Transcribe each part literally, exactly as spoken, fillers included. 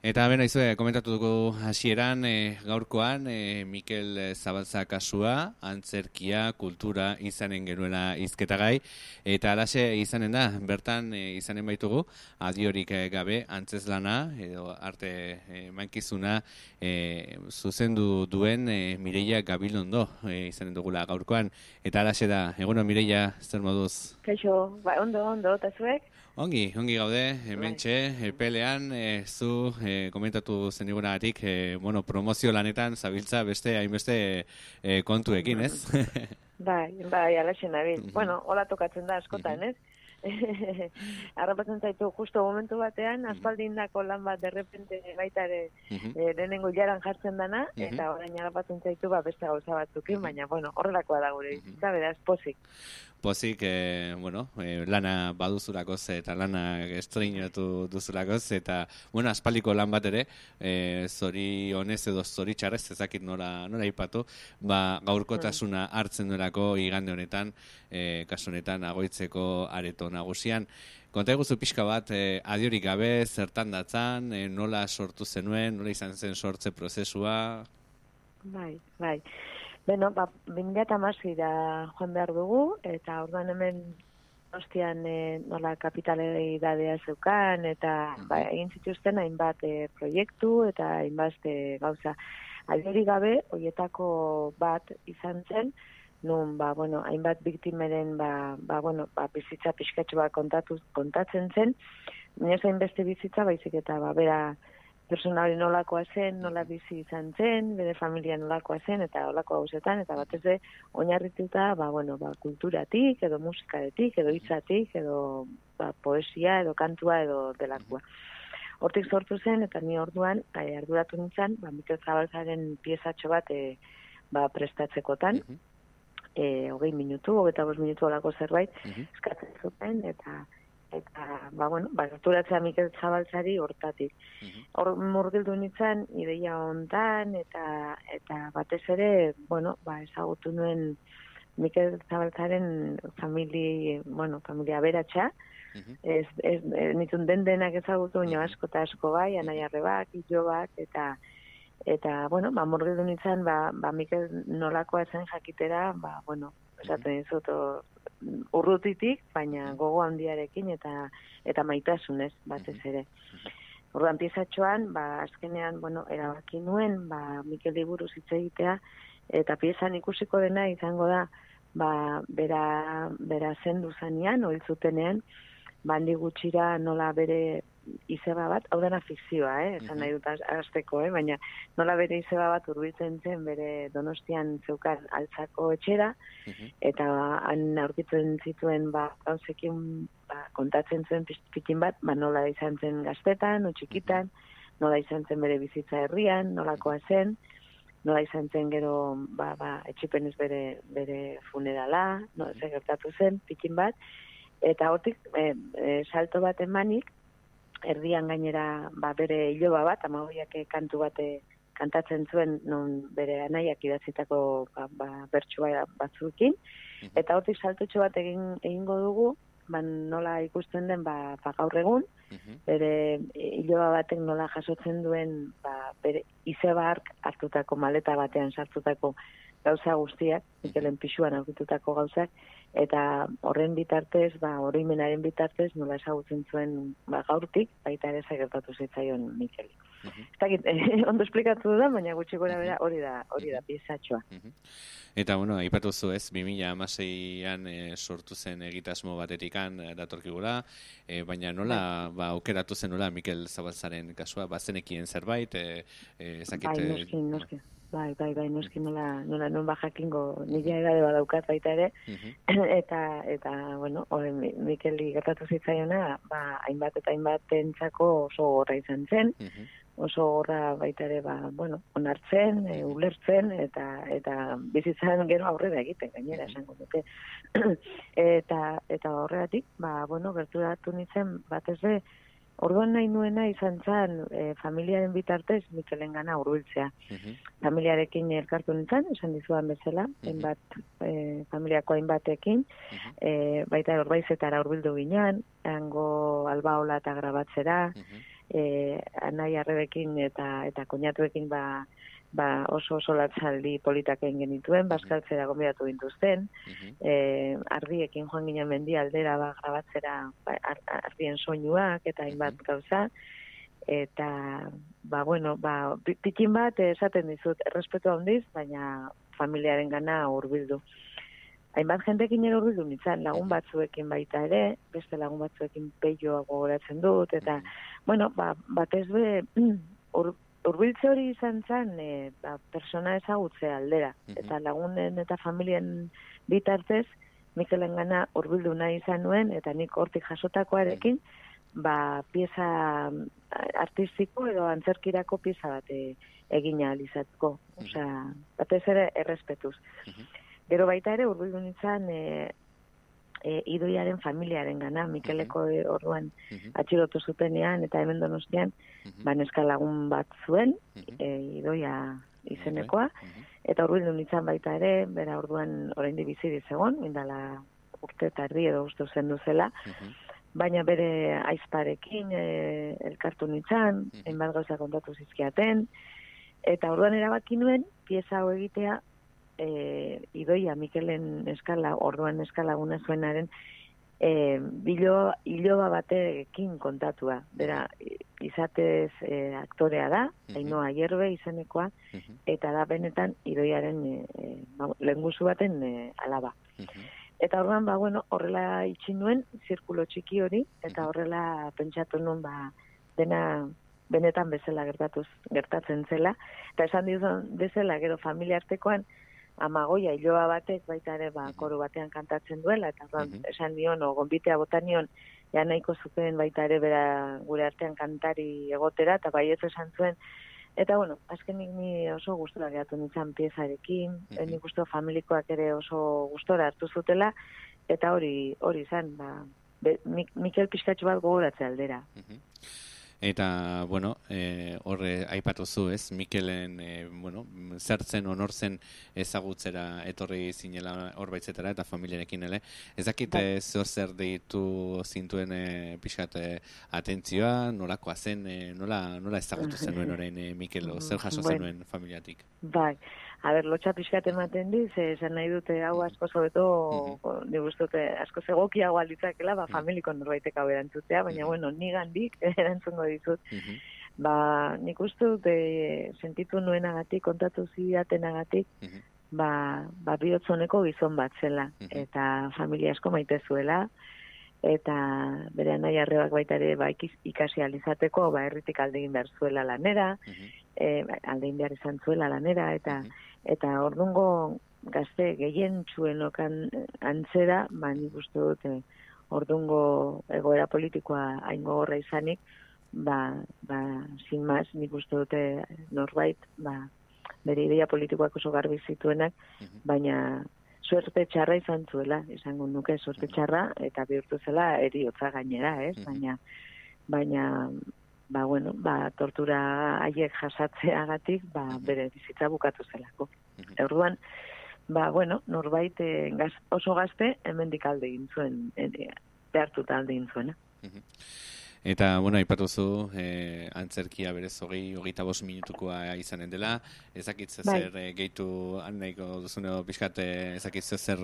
Eta beno, izue, komentatu dugu hasieran, e, gaurkoan, e, Mikel Zabalza kasua, antzerkia, kultura izanen genuela hizketagai, eta alaxe izanen da, bertan e, izanen baitugu, adiorik e, gabe, antzeslana, edo arte e, mankizuna, e, zuzendu duen e, Mireia Gabilondo e, izanen dugula gaurkoan, eta alaxe da, egunon Mireia, zer moduz? Kaixo, ba, ondo, ondo, eta zuek? Ongi, ongi gaude, hementxe, epelean, e, zu e, komentatu zenigunatik, e, bueno, promozio lanetan zabiltza beste hainbeste e, kontuekin, ez? Bai, bai, alaxen nabil. Bueno, hola tokatzen da askotan, ez? Arrapatzen zaitu justo momentu batean, aspaldindako lan bat derrepente baitare e, lehenengo jaran jartzen dana, eta orain arrapatzen zaitu ba, beste gauza batzukin, baina, bueno, horrelakoa da gure bizitza, beraz, pozik. Pozik, eh, bueno, eh, lana baduzulakoz eta lana estrenatu duzulakoz, eta, bueno, aspaldiko lan bat ere, eh, zori honez edo zori txarrez, ezakit nola, nola ipatu, ba, gaurkotasuna hartzen duelako igande honetan, eh, kasu honetan agoitzeko areto nagusian. Konta eguzu pixka bat, eh, adiorik gabe, zertan datzan, eh, nola sortu zenuen, nola izan zen sortze prozesua? Bai, bai. Beno, ba, bi mila hamaseira joan behar dugu, eta orduan hemen Donostian e, nola kapitalidadea zeukan, eta ba, egin zituzten hainbat e, proiektu, eta hainbat e, gauza. Adiorik gabe, horietako bat izan zen, nun, ba, bueno, hainbat biktimeren, ba, ba, bueno, ba, bizitza pixkatxo bat kontatu, kontatzen zen, baina zain beste bizitza, baizik eta, ba, bera, persona hori nolakoa zen, nola bizi izan zen, bere familia nolakoa zen, eta olako gauzetan, eta batez de oinarrituta, ba, bueno, ba, kulturatik, edo musikaretik, edo hitzatik, edo ba, poesia, edo kantua, edo delakoa. Hortik sortu zen, eta ni orduan, e, arduratu nintzen, ba, Mikel Zabalzaren piezatxo bat e, ba, prestatzekotan, e, hogei minutu, hogeita bost minutu olako zerbait, eskatzen zuten, eta eta, ba, bueno, ba, gerturatzea Mikel Zabaltzari hortatik. Hor murgildu nintzen, ideia hontan, eta, eta batez ere, bueno, ba, ezagutu nuen Mikel Zabaltzaren famili, bueno, familia aberatsa, ez, ez, ez nitun den denak ezagutu, baina asko eta asko bai, anaiarrebak, ilobak, eta, eta, bueno, ba, murgildu nintzen, ba, ba, Mikel nolakoa zen jakitera, ba, bueno, esaten dizut, urrutitik, baina gogo handiarekin eta eta maitasunez batez ere. Orduan piezatxoan, ba, azkenean, bueno, erabaki nuen, ba, Mikeli buruz hitz egitea, eta piezan ikusiko dena izango da, ba, bera, bera zendu zanean, oil zutenean, bandi gutxira nola bere izeba bat, hau dena fikzioa, eh? Esan nahi dut azteko, eh? Baina nola bere izeba bat hurbiltzen zen bere Donostian zeukan altzako etxera, eta han aurkitzen zituen ba, gauzekin ba, kontatzen zuen pikin bat, ba, nola izan zen gaztetan, o txikitan, nola izan zen bere bizitza herrian, nolakoa zen, nola izan zen gero ba, ba, etxipenez bere, bere funerala, nola zen gertatu zen, pikin bat, eta hortik e, e, salto bat emanik, erdian gainera ba, bere iloba bat, amagoiak kantu bate kantatzen zuen non bere anaiak idatzitako ba, ba, bertsoa batzuekin, eta hortik saltotxo bat egin, egingo dugu, ba, nola ikusten den ba, ba, gaur egun, bere iloba batek nola jasotzen duen ba, bere izeba hark hartutako maleta batean sartutako gauza guztiak, Mikelen pixuan aurkitutako gauzak, eta horren bitartez, ba, oroimenaren bitartez, nola ezagutzen zuen ba, gaurtik, baita ere zagertatu zitzaion Mikeli. Ez dakit, ondo esplikatu da, baina gutxi gora bera hori da, hori da piezatxoa. Eta, bueno, aipatu zu ez, bi mila hamaseian e, sortu zen egitasmo batetikan datorkigula, e, baina nola, ba, aukeratu zen nola Mikel Zabalzaren kasua, bazenekien zerbait, e, e, ezakit... Bai, noskin, noskin. Bai, bai, bai, noski nola, nola non bajakingo nila edade badaukat baita ere, eta, eta, bueno, horren Mikeli gertatu zitzaiona, ba, hainbat eta hainbat entzako oso gorra izan zen, oso gorra baita ere, ba, bueno, onartzen, e, ulertzen, eta, eta bizitzan gero aurrera egiten, gainera, esango dute. eta, eta horregatik, ba, bueno, gerturatu nintzen, batez be, orduan nahi nuena izan zen e, familiaren bitartez Mikelen gana hurbiltzea. Familiarekin elkartu nintzen, esan dizudan bezala, hainbat e, familiako hainbatekin, e, baita horbaizetara hurbildu ginean, hango albaola eta grabatzera, e, anai arrebekin eta eta koñatuekin ba, ba oso oso latzaldi politak egin genituen, bazkaltzera gonbidatu gintuzten, Mhm. e, ardiekin joan ginen mendi aldera ba, grabatzera ba, ardien soinuak eta hainbat gauza, eta ba bueno, ba pi- pikin bat esaten dizut, errespetu handiz, baina familiaren gana hurbildu. Hainbat jentekin ere hurbildu nintzen, lagun batzuekin baita ere, beste lagun batzuekin peioa gogoratzen dut, eta, bueno, ba, batez be, ur, urbiltze hori izan zen, e, ba, persona ezagutze aldera, eta lagunen eta familien bitartez, Mikelen gana hurbildu nahi izan nuen, eta nik hortik jasotakoarekin, ba, pieza artistiko edo antzerkirako pieza bat e, egin ahal izateko. Osea, batez ere errespetuz. Gero baita ere hurbildu nintzen e, e, Idoiaren familiaren gana, Mikeleko e, orduan atxilotu zutenean eta hemen Donostian, ba neska lagun bat zuen, e, Idoia izenekoa, eta hurbildu nintzen baita ere, bera orduan oraindik bizi dizegon, indala urte eta erdi edo uste zendu zela, baina bere aizparekin e, elkartu nintzen, hainbat gauza kontatu zizkiaten, eta orduan erabaki nuen, pieza hau egitea, e, Idoia Mikelen eskala, orduan eskalaguna zuenaren, e, bilo, iloba batekin kontatua. Bera, izatez e, aktorea da, Ainhoa Hierbe izenekoa, eta da benetan Idoiaren e, e, lehengusu baten e, alaba. Eta orduan, ba, bueno, horrela itxi nuen, zirkulo txiki hori, eta horrela pentsatu nuen, ba, dena benetan bezala gertatuz, gertatzen zela. Eta esan dizun bezala, gero familia artekoan, Amagoia iloa batek baita ere ba, koru batean kantatzen duela, eta orduan, esan nion, o gonbitea botanion, ja nahiko zuten baita ere bera gure artean kantari egotera, eta bai ez esan zuen. Eta, bueno, azkenik ni oso gustora geratu nintzen piezarekin, mm-hmm. nik uste familikoak ere oso gustora hartu zutela, eta hori hori izan, ba, be, Mikel pixkatxo bat gogoratze aldera. Mm-hmm. Eta, bueno, e, horre aipatu zu, ez? Mikelen, e, bueno, zertzen onortzen ezagutzera etorri zinela hor baitzetara eta familiarekin ele. Ez dakit e, zeo zer deitu zintuen e, pixkat e, atentzioa, nolakoa zen, e, nola, nola ezagutu zenuen orain e, Mikel, zer jaso bueno, zenuen familiatik? Bai, a ber, lotxa pixkat ematen diz, esan nahi dute hau asko zobeto, uh-huh. ni guztute asko zegokiago alitzakela, ba, familiko norbaitek hau erantzutea, baina, uh-huh. bueno, nigandik erantzungo dizut. Uh-huh. Ba, nik uste dut, e, sentitu nuenagatik, kontatu zidatenagatik, uh-huh. ba, ba bihotzoneko gizon bat zela, uh-huh. eta familia asko maite zuela, eta bere nahi arrebak baita ere ba, ikasi alizateko, ba, herritik aldegin behar zuela lanera, uh-huh. e, aldegin behar izan zuela lanera, eta uh-huh. eta ordungo gazte gehien txuenokan antzera, ba, nik uste dut, e, ordungo egoera politikoa hain gogorra izanik, ba, ba, sin maz, nik uste dute norbait, ba, bere ideia politikoak oso garbi zituenak, uh-huh. baina suerte txarra izan zuela, izango nuke suerte txarra, eta bihurtu zela eriotza gainera, ez? Uh-huh. Baina, baina, ba, bueno, ba, tortura haiek jasatzeagatik, ba, uh-huh. bere bizitza bukatu zelako. Uh-huh. Orduan, ba, bueno, norbait eh, gaz, oso gazte, hemendik alde egin zuen, eh, behartuta alde egin zuena. Uh-huh. Eta, bueno, aipatuzu, eh, antzerkia berez hogei, hogeita bost minutukoa izanen dela, ezakitze zer bai. eh, gehitu nahiko duzuneo pixkat, ezakitze zer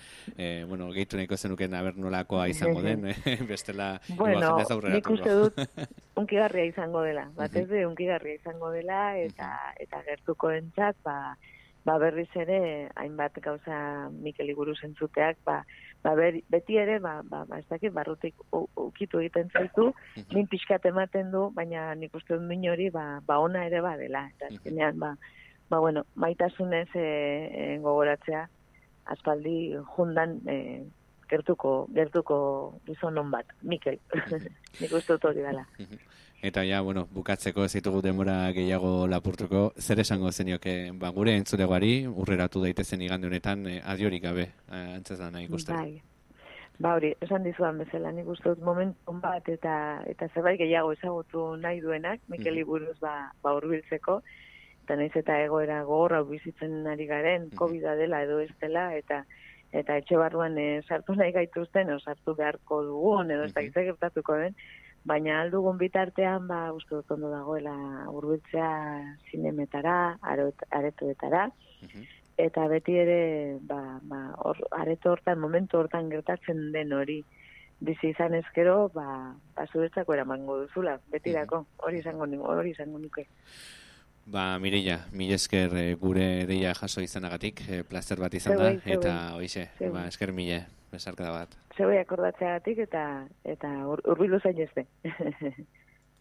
eh, bueno, gehitu nahiko zenuken aber nolakoa izango den, eh, bestela bueno, nik uste dut unkigarria izango dela, batez de unkigarria izango dela, eta, eta gertuko entzat, ba, ba berriz ere, hainbat gauza Mikeli buruz entzuteak, ba, ba ber, beti ere, ba, ba, ba ez dakit, barrutik ukitu egiten zaitu, min pixkat ematen du, baina nik uste dut min hori, ba, ba ona ere badela, eta azkenean, ba, ba bueno, maitasunez e, e, gogoratzea, aspaldi jundan e, gertuko, gertuko gizonon bat, Mikel, nik uste dut hori dela. Eta ja, bueno, bukatzeko ez ditugu denbora gehiago lapurtuko, zer esango zenioke, ba, gure entzulegoari, urreratu daitezen igande honetan, eh, adiorik gabe, eh, antzez da nahi ikusten. Bai, ba hori, esan dizuan bezala, nik uste dut momentun bat, eta eta zerbait gehiago ezagutu nahi duenak, Mikeli buruz ba, ba hurbiltzeko, eta nahiz eta egoera gogorra bizitzen ari garen, COVID dela edo ez dela, eta eta etxe barruan e, sartu nahi gaituzten, o sartu beharko dugun, edo ez da gertatuko den, baina aldugun bitartean, ba, uste dut ondo dagoela hurbiltzea zinemetara, aretoetara, uh-huh. Eta beti ere, ba, ba, or, areto hortan, momentu hortan gertatzen den hori, bizi izan ezkero, ba, ba zuretzako eramango duzula, betirako, hori izango, hori izango nuke. Ba, Mireia, mil esker e, gure deia jaso izanagatik, e, plazer bat izan da, eta hoize, ba, esker mile, besarkada bat. Zebei akordatzeagatik eta eta urbilu zain ezte.